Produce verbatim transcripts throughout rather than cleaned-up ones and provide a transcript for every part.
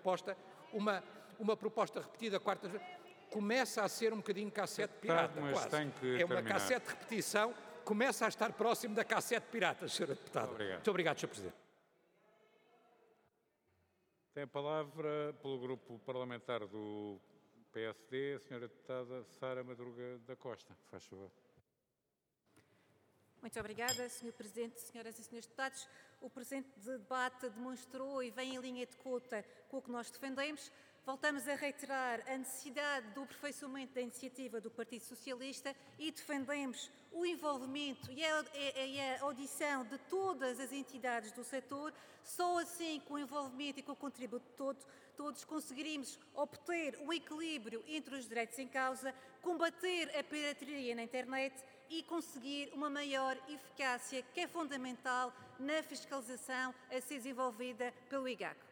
proposta, uma, uma proposta repetida quartas vezes, começa a ser um bocadinho cassete pirata, mas quase. tem que É uma terminar. cassete de repetição, começa a estar próximo da cassete pirata, senhora Deputada. Muito obrigado. Muito obrigado, senhor Presidente. Tem a palavra, pelo grupo parlamentar do P S D, a senhora Deputada Sara Madruga da Costa. Faz favor. Muito obrigada, senhor Presidente, senhoras e senhores deputados. O presente debate demonstrou e vem em linha de conta com o que nós defendemos. Voltamos a reiterar a necessidade do aperfeiçoamento da iniciativa do Partido Socialista e defendemos o envolvimento e a, e a audição de todas as entidades do setor. Só assim, com o envolvimento e com o contributo de todos, todos conseguiríamos obter um equilíbrio entre os direitos em causa, combater a pirataria na internet e conseguir uma maior eficácia, que é fundamental na fiscalização a ser desenvolvida pelo I G A C.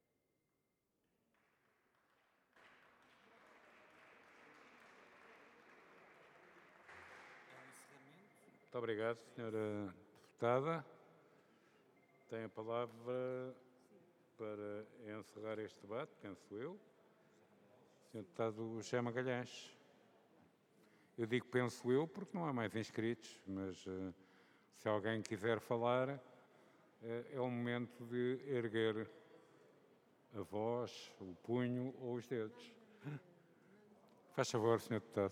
Muito obrigado, senhora Deputada. Tem a palavra para encerrar este debate, penso eu, senhor Deputado José Magalhães. Eu digo penso eu porque não há mais inscritos, mas uh, se alguém quiser falar, uh, é o momento de erguer a voz, o punho ou os dedos. Faz favor, senhor Deputado.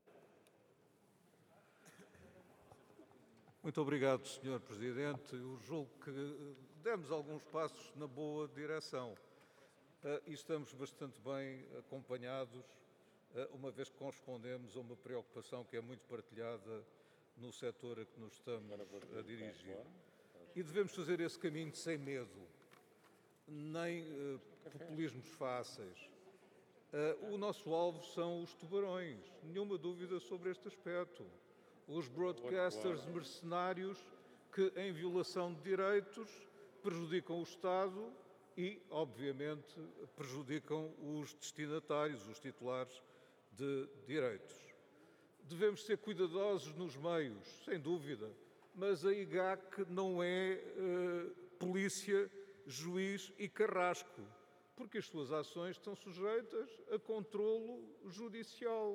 Muito obrigado, senhor Presidente. Eu julgo que demos alguns passos na boa direção uh, e estamos bastante bem acompanhados, uh, uma vez que correspondemos a uma preocupação que é muito partilhada no setor a que nos estamos a dirigir. E devemos fazer esse caminho sem medo, nem uh, populismos fáceis. Uh, o nosso alvo são os tubarões, nenhuma dúvida sobre este aspecto. Os broadcasters mercenários que, em violação de direitos, prejudicam o Estado e, obviamente, prejudicam os destinatários, os titulares de direitos. Devemos ser cuidadosos nos meios, sem dúvida, mas a I G A C não é uh, polícia, juiz e carrasco, porque as suas ações estão sujeitas a controlo judicial.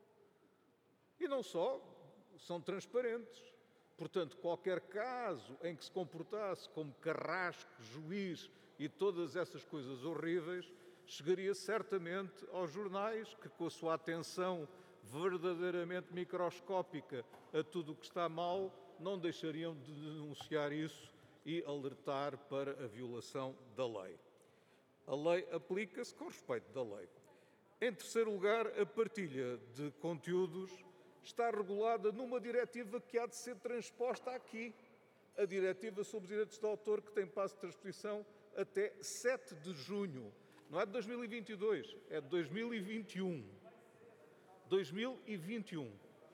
E não só, são transparentes. Portanto, qualquer caso em que se comportasse como carrasco, juiz e todas essas coisas horríveis, chegaria certamente aos jornais que, com a sua atenção verdadeiramente microscópica a tudo o que está mal, não deixariam de denunciar isso e alertar para a violação da lei. A lei aplica-se com respeito da lei. Em terceiro lugar, a partilha de conteúdos está regulada numa diretiva que há de ser transposta aqui. A diretiva sobre direitos de autor, que tem prazo de transposição até sete de junho. Não é de dois mil e vinte e dois, é de dois mil e vinte e um. dois mil e vinte e um.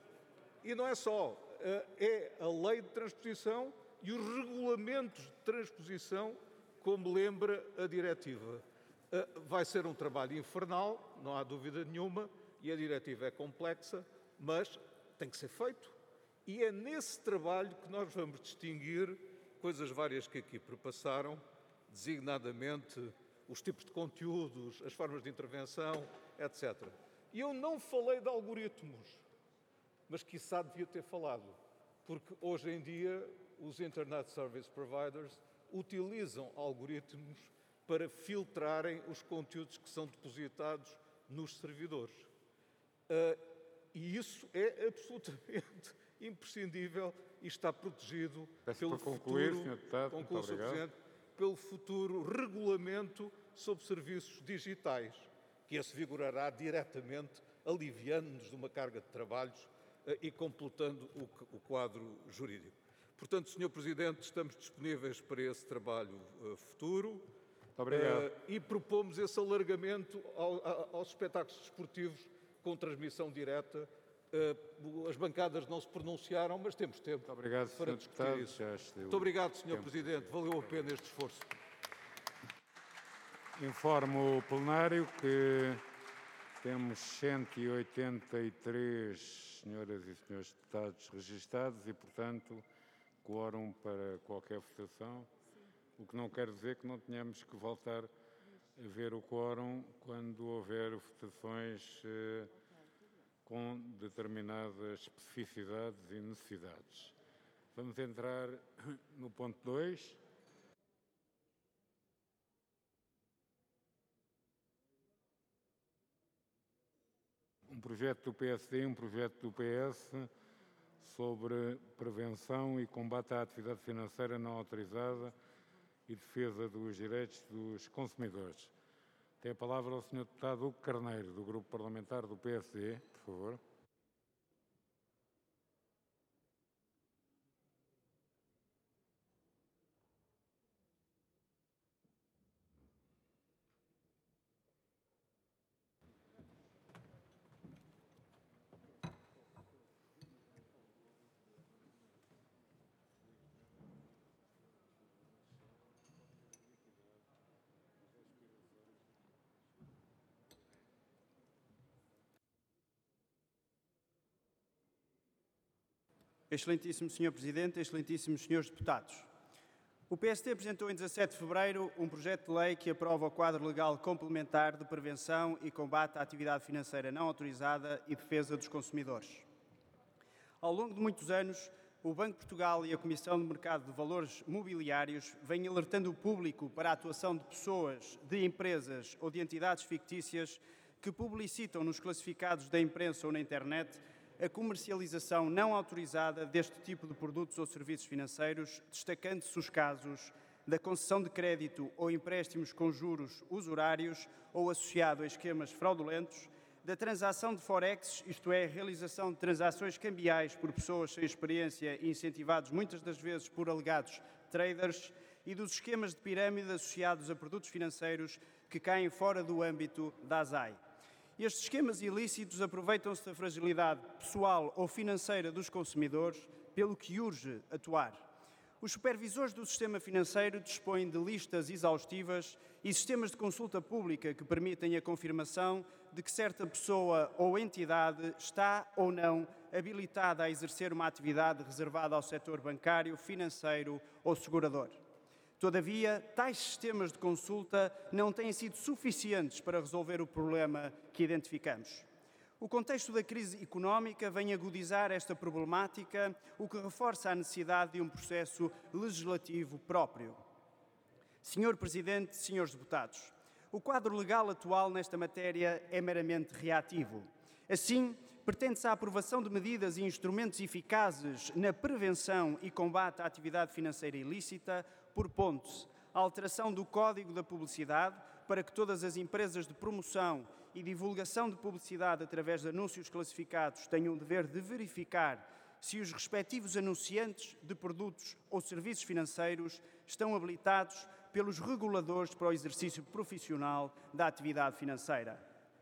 E não é só, é a lei de transposição e os regulamentos de transposição, como lembra a diretiva. Vai ser um trabalho infernal, não há dúvida nenhuma, e a diretiva é complexa, mas tem que ser feito. E é nesse trabalho que nós vamos distinguir coisas várias que aqui perpassaram, designadamente os tipos de conteúdos, as formas de intervenção, etcétera. E eu não falei de algoritmos, mas quiçá devia ter falado, porque hoje em dia os Internet Service Providers utilizam algoritmos para filtrarem os conteúdos que são depositados nos servidores. Uh, e isso é absolutamente imprescindível e está protegido Peço pelo para concluir, futuro, senhor Deputado, concluo, muito senhor obrigado. Presidente, pelo futuro regulamento sobre serviços digitais, que esse vigorará diretamente, aliviando-nos de uma carga de trabalhos uh, e completando o, o quadro jurídico. Portanto, senhor Presidente, estamos disponíveis para esse trabalho uh, futuro. Muito obrigado. Uh, e propomos esse alargamento ao, a, aos espetáculos desportivos com transmissão direta. Uh, as bancadas não se pronunciaram, mas temos tempo Muito obrigado, para senhor discutir Deputado. isso. Já se deu Muito obrigado, senhor tempo. Presidente. Valeu a pena este esforço. Informo o plenário que temos cento e oitenta e três senhoras e senhores deputados registados e, portanto, quórum para qualquer votação, o que não quer dizer que não tenhamos que voltar haver o quórum quando houver votações eh, com determinadas especificidades e necessidades. Vamos entrar no ponto dois. Um projeto do P S D e um projeto do P S sobre prevenção e combate à atividade financeira não autorizada e defesa dos direitos dos consumidores. Tem a palavra o senhor Deputado Hugo Carneiro, do Grupo Parlamentar do P S D, por favor. Excelentíssimo senhor Presidente, excelentíssimos senhores deputados. O P S D apresentou em dezassete de fevereiro um projeto de lei que aprova o quadro legal complementar de prevenção e combate à atividade financeira não autorizada e defesa dos consumidores. Ao longo de muitos anos, o Banco de Portugal e a Comissão de Mercado de Valores Mobiliários vêm alertando o público para a atuação de pessoas, de empresas ou de entidades fictícias que publicitam nos classificados da imprensa ou na internet a comercialização não autorizada deste tipo de produtos ou serviços financeiros, destacando-se os casos da concessão de crédito ou empréstimos com juros usurários ou associado a esquemas fraudulentos, da transação de forex, isto é, realização de transações cambiais por pessoas sem experiência e incentivados muitas das vezes por alegados traders, e dos esquemas de pirâmide associados a produtos financeiros que caem fora do âmbito da A S A I. Estes esquemas ilícitos aproveitam-se da fragilidade pessoal ou financeira dos consumidores, pelo que urge atuar. Os supervisores do sistema financeiro dispõem de listas exaustivas e sistemas de consulta pública que permitem a confirmação de que certa pessoa ou entidade está ou não habilitada a exercer uma atividade reservada ao setor bancário, financeiro ou segurador. Todavia, tais sistemas de consulta não têm sido suficientes para resolver o problema que identificamos. O contexto da crise económica vem agudizar esta problemática, o que reforça a necessidade de um processo legislativo próprio. Senhor Presidente, senhores deputados, o quadro legal atual nesta matéria é meramente reativo. Assim, pretende-se a aprovação de medidas e instrumentos eficazes na prevenção e combate à atividade financeira ilícita, propondo-se a alteração do Código da Publicidade para que todas as empresas de promoção e divulgação de publicidade através de anúncios classificados tenham o dever de verificar se os respectivos anunciantes de produtos ou serviços financeiros estão habilitados pelos reguladores para o exercício profissional da atividade financeira.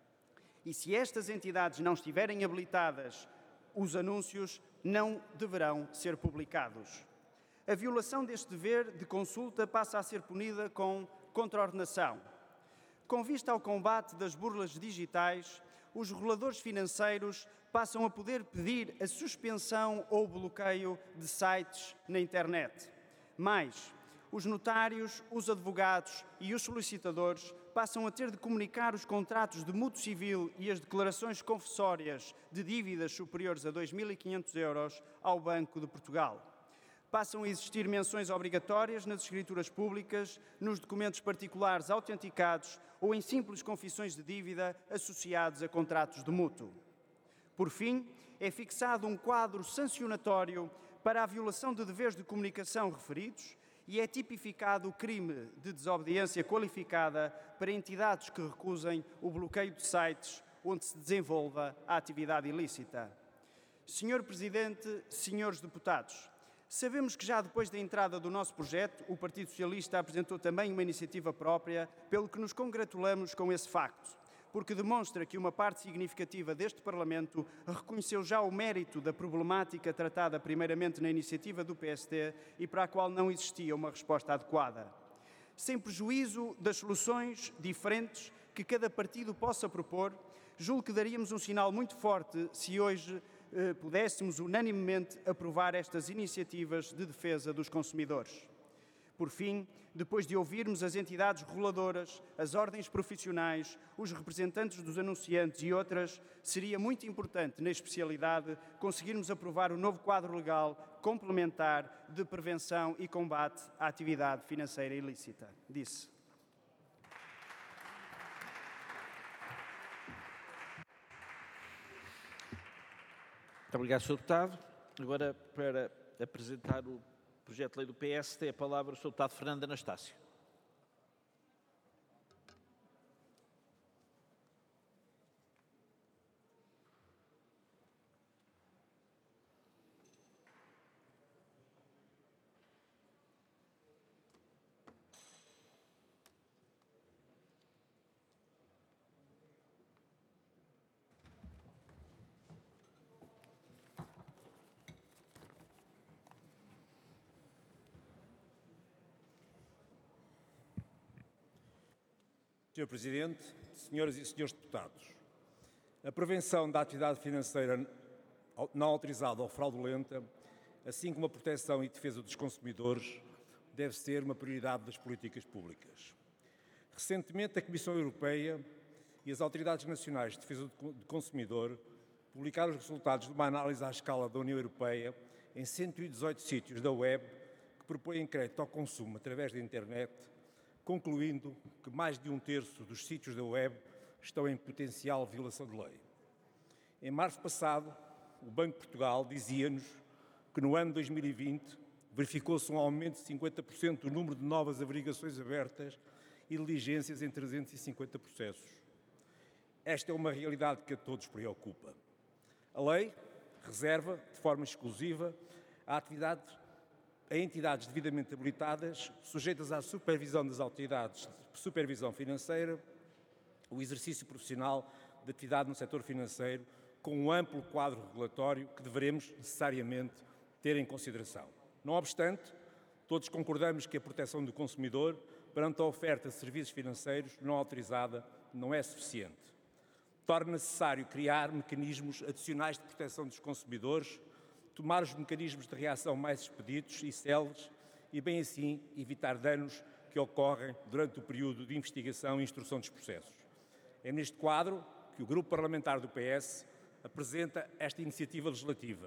E se estas entidades não estiverem habilitadas, os anúncios não deverão ser publicados. A violação deste dever de consulta passa a ser punida com contraordenação. Com vista ao combate das burlas digitais, os reguladores financeiros passam a poder pedir a suspensão ou bloqueio de sites na internet. Mais, os notários, os advogados e os solicitadores passam a ter de comunicar os contratos de mútuo civil e as declarações confessórias de dívidas superiores a dois mil e quinhentos euros ao Banco de Portugal. Passam a existir menções obrigatórias nas escrituras públicas, nos documentos particulares autenticados ou em simples confissões de dívida associados a contratos de mútuo. Por fim, é fixado um quadro sancionatório para a violação de deveres de comunicação referidos e é tipificado o crime de desobediência qualificada para entidades que recusem o bloqueio de sites onde se desenvolva a atividade ilícita. Senhor Presidente, senhores deputados, sabemos que já depois da entrada do nosso projeto, o Partido Socialista apresentou também uma iniciativa própria, pelo que nos congratulamos com esse facto, porque demonstra que uma parte significativa deste Parlamento reconheceu já o mérito da problemática tratada primeiramente na iniciativa do P S D e para a qual não existia uma resposta adequada. Sem prejuízo das soluções diferentes que cada partido possa propor, julgo que daríamos um sinal muito forte se hoje eh, pudéssemos unanimemente aprovar estas iniciativas de defesa dos consumidores. Por fim, depois de ouvirmos as entidades reguladoras, as ordens profissionais, os representantes dos anunciantes e outras, seria muito importante, na especialidade, conseguirmos aprovar o novo quadro legal complementar de prevenção e combate à atividade financeira ilícita. Disse. Muito obrigado, senhor Deputado. Agora, para apresentar o projeto de lei do P S, tem a palavra o senhor Deputado Fernando Anastácio. senhor Presidente, senhoras e senhores deputados, a prevenção da atividade financeira não autorizada ou fraudulenta, assim como a proteção e defesa dos consumidores, deve ser uma prioridade das políticas públicas. Recentemente, a Comissão Europeia e as Autoridades Nacionais de Defesa do Consumidor publicaram os resultados de uma análise à escala da União Europeia em cento e dezoito sítios da web que propõem crédito ao consumo através da internet, concluindo que mais de um terço dos sítios da web estão em potencial violação de lei. Em março passado, o Banco de Portugal dizia-nos que no ano dois mil e vinte verificou-se um aumento de cinquenta por cento do número de novas averiguações abertas e diligências em trezentos e cinquenta processos. Esta é uma realidade que a todos preocupa. A lei reserva, de forma exclusiva, a atividade a entidades devidamente habilitadas, sujeitas à supervisão das autoridades de supervisão financeira, o exercício profissional de atividade no setor financeiro, com um amplo quadro regulatório que deveremos necessariamente ter em consideração. Não obstante, todos concordamos que a proteção do consumidor perante a oferta de serviços financeiros não autorizada não é suficiente. Torna necessário criar mecanismos adicionais de proteção dos consumidores, tomar os mecanismos de reação mais expeditos e céleres e, bem assim, evitar danos que ocorrem durante o período de investigação e instrução dos processos. É neste quadro que o Grupo Parlamentar do P S apresenta esta iniciativa legislativa,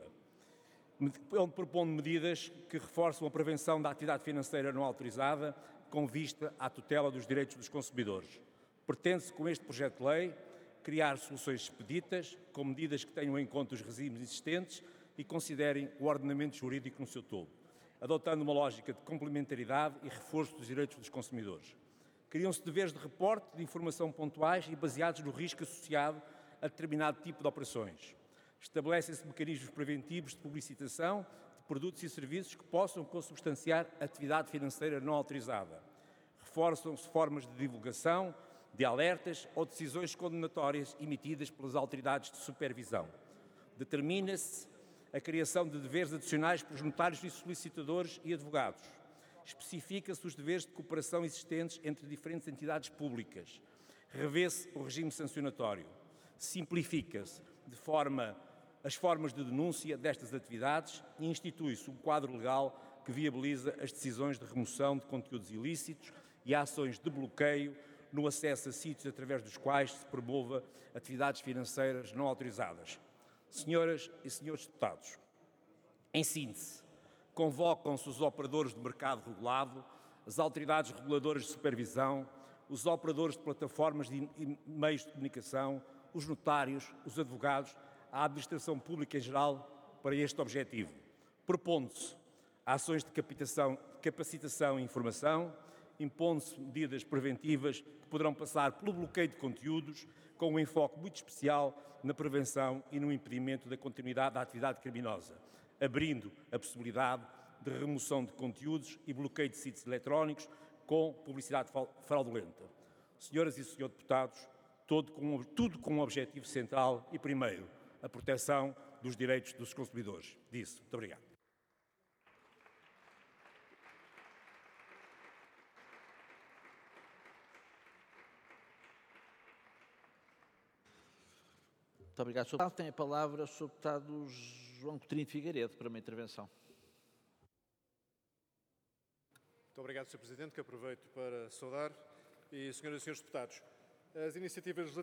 onde propõe medidas que reforçam a prevenção da atividade financeira não autorizada com vista à tutela dos direitos dos consumidores. Pretende-se, com este projeto de lei, criar soluções expeditas, com medidas que tenham em conta os regimes existentes e considerem o ordenamento jurídico no seu todo, adotando uma lógica de complementaridade e reforço dos direitos dos consumidores. Criam-se deveres de reporte de informação pontuais e baseados no risco associado a determinado tipo de operações. Estabelecem-se mecanismos preventivos de publicitação de produtos e serviços que possam consubstanciar atividade financeira não autorizada. Reforçam-se formas de divulgação, de alertas ou decisões condenatórias emitidas pelas autoridades de supervisão. Determina-se a criação de deveres adicionais pelos notários e solicitadores e advogados. Especifica-se os deveres de cooperação existentes entre diferentes entidades públicas. Revê-se o regime sancionatório. Simplifica-se de forma as formas de denúncia destas atividades e institui-se um quadro legal que viabiliza as decisões de remoção de conteúdos ilícitos e ações de bloqueio no acesso a sítios através dos quais se promova atividades financeiras não autorizadas. Senhoras e senhores deputados, em síntese, convocam-se os operadores de mercado regulado, as autoridades reguladoras de supervisão, os operadores de plataformas e meios de comunicação, os notários, os advogados, a administração pública em geral para este objetivo, propondo-se ações de capacitação, capacitação e informação, impondo-se medidas preventivas que poderão passar pelo bloqueio de conteúdos, com um enfoque muito especial na prevenção e no impedimento da continuidade da atividade criminosa, abrindo a possibilidade de remoção de conteúdos e bloqueio de sítios eletrónicos com publicidade fraudulenta. Senhoras e senhores deputados, tudo com, tudo com um objetivo central e, primeiro, a proteção dos direitos dos consumidores. Disse. Muito obrigado. Muito obrigado, senhor Deputado. Tem a palavra o senhor Deputado João Coutinho Figueiredo para uma intervenção. Muito obrigado, senhor Presidente, que aproveito para saudar. E, senhoras e senhores deputados, as iniciativas